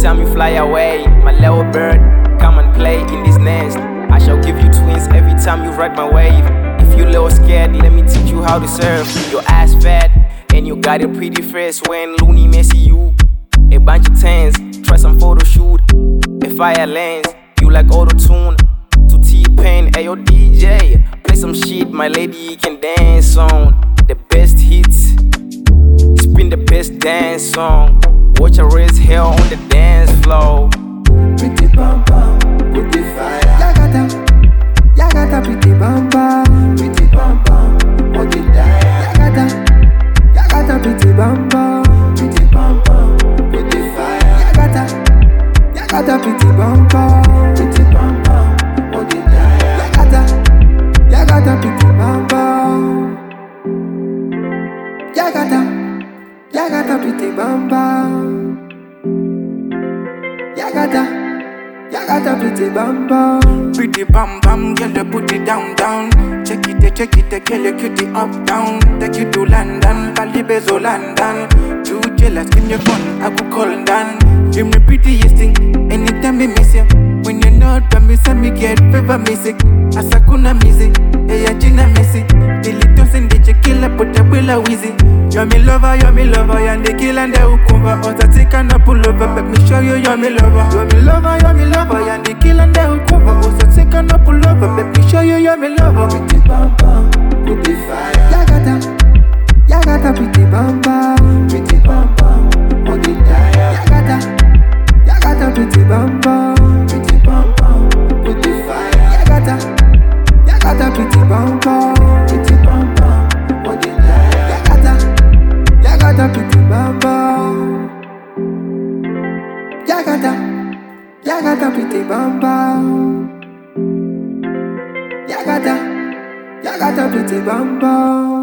time you fly away, my little bird, come and play in this nest. I shall give you twins every time you ride my wave. If you little scared, let me teach you how to surf. Your ass fat, and you got a pretty face when Looney Messi you. A bunch of tens, try some photo shoot. A fire lens, you like auto-tune. To T-Pain, ayo DJ, play some shit my lady can dance on. The best hits, spin the best dance song. Watch her raise hell on the dance floor. Pretty bam bam, pretty fire. Yagata, pretty bam bam, pretty bam bam, pretty die. Yagata, pretty bam bam, pretty bam bam, pretty fire. Yagata, pretty bam bam, pretty bam bam, pretty die. Yagata, pretty bam bam. Yagata, pretty bam bam. Yagata, pretty bam bam. Pretty bam bam, girl, put it down, down. Check it, girl, you cutie up, down. Take you to London, Calibezo, London. Too jealous, in your phone, I go call down. You me prettiest thing, anytime me miss you. When you're not by me, send me get fever music. Asakuna music, hey, Gina Messi. Delitos and the killer, put a willa wheezy. You're me lover, and the kill and the ukumba. Ota take and a pull over, let me show you you're me lover. You're me lover, and the kill and the ukumba. Ota take and a pull over, let me show you you're me lover. Pretty bam bam, pretty fire. Yagata, pretty bam bam, pretty bam bam, pretty die. Yagata, pretty bam bam, pretty bam bam, pretty fire. Yagata, pretty bam bam, pretty bam bam, pretty die. Yagata, pretty bam bam. Yagata, pretty bam bam. Yagata, pretty bam bam.